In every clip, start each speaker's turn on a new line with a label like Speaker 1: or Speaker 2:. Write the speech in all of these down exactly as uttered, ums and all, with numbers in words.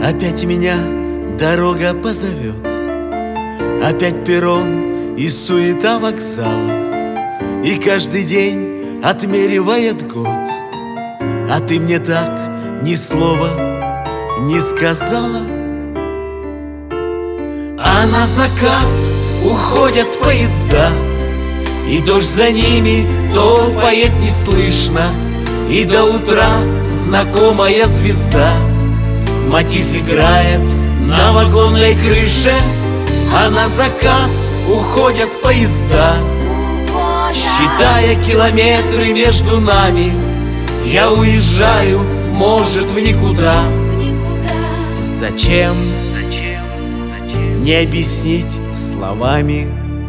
Speaker 1: Опять меня дорога позовет, опять перрон и суета вокзала, и каждый день отмеривает год. А ты мне так ни слова не сказала. А на закат уходят поезда, и дождь за ними топает неслышно, и до утра знакомая звезда мотив играет на вагонной крыше. А на закат уходят поезда, считая километры между нами. Я уезжаю, может, в никуда. Зачем? Не объяснить словами.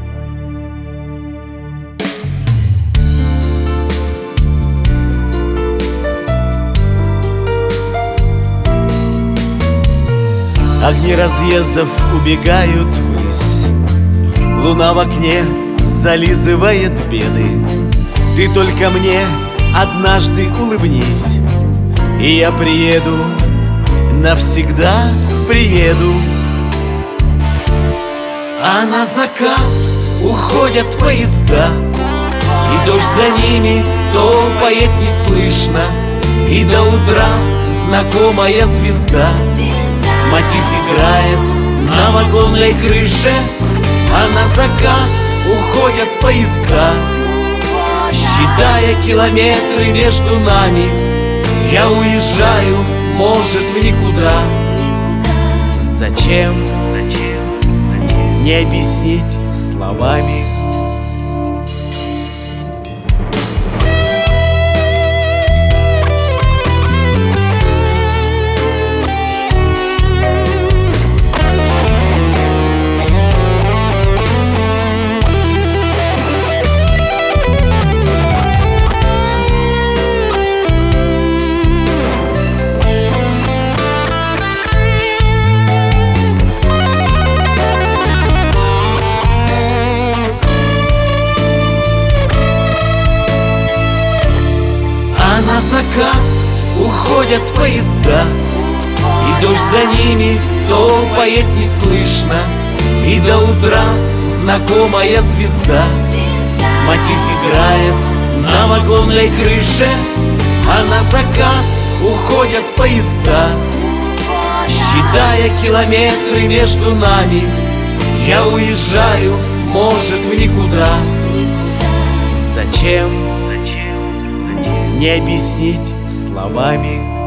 Speaker 1: Огни разъездов убегают ввысь, луна в окне зализывает беды. Ты только мне однажды улыбнись, и я приеду, навсегда приеду. А на закат уходят поезда, и дождь за ними топает неслышно, и до утра знакомая звезда мотив играет на вагонной крыше. А на закат уходят поезда, считая километры между нами. Я уезжаю, может, в никуда. Зачем? Не объяснить словами. На закат уходят поезда, и дождь за ними топает неслышно, и до утра знакомая звезда мотив играет на вагонной крыше. А на закат уходят поезда, считая километры между нами. Я уезжаю, может, в никуда. Зачем? Не объяснить словами.